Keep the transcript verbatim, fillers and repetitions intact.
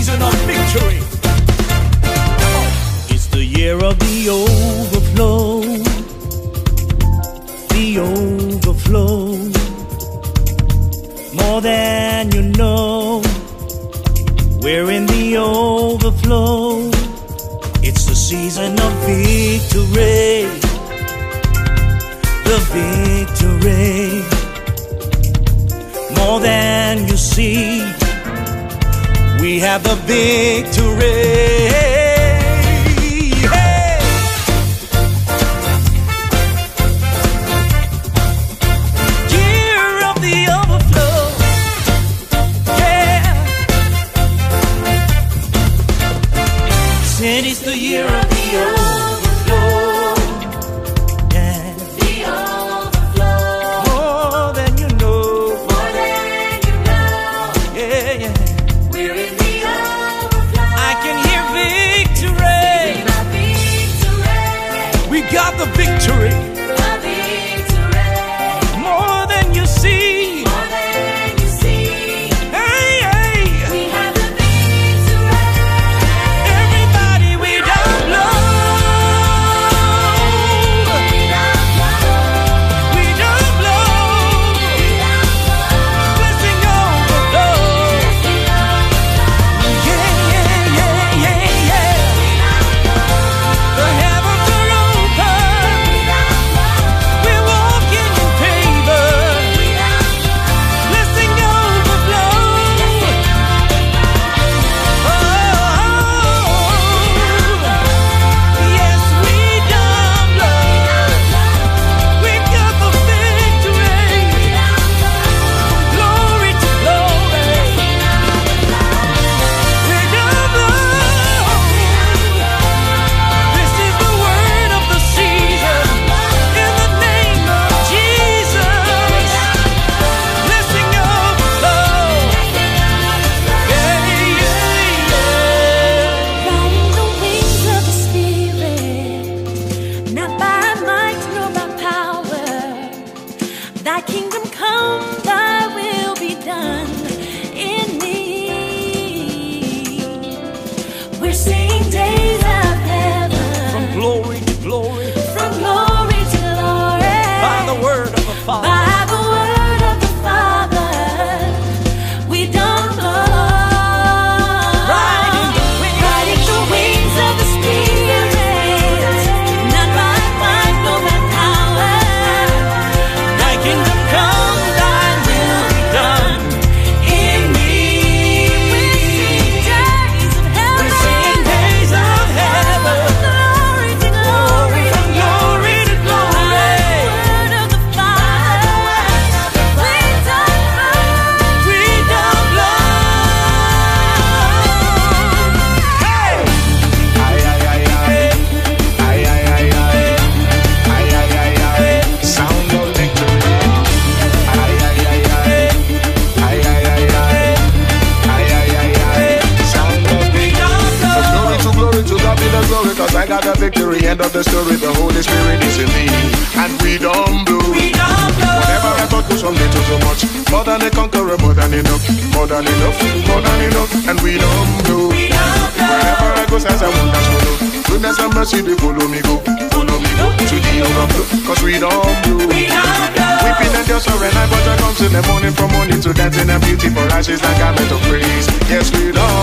season of victory. It's the year of the overflow. The overflow. More than you know. We're in the overflow. It's the season of victory. The victory. More than you see. We have the victory. It's the year of the overflow. Yeah. The overflow. More than you know. More than you know. Yeah, yeah. We're in the overflow. I can hear victory. victory. We got the victory. The victory. More than you see. More than you see. Hey, hey. We have the End of the story, the Holy Spirit is in me, and we don't blow. We don't blow. Whatever I thought was from little so much, more than a conqueror, more than enough, more than enough, more than enough, and we don't blow. We don't blow. Wherever I go, says I won't dash follow. Goodness and mercy, they follow me go, follow me go to the overflow, cause we don't blow. We don't blow. Weeping and just surrender, but I comes in the morning, from morning to dancing and beauty for ashes like garment of praise. Yes, we don't.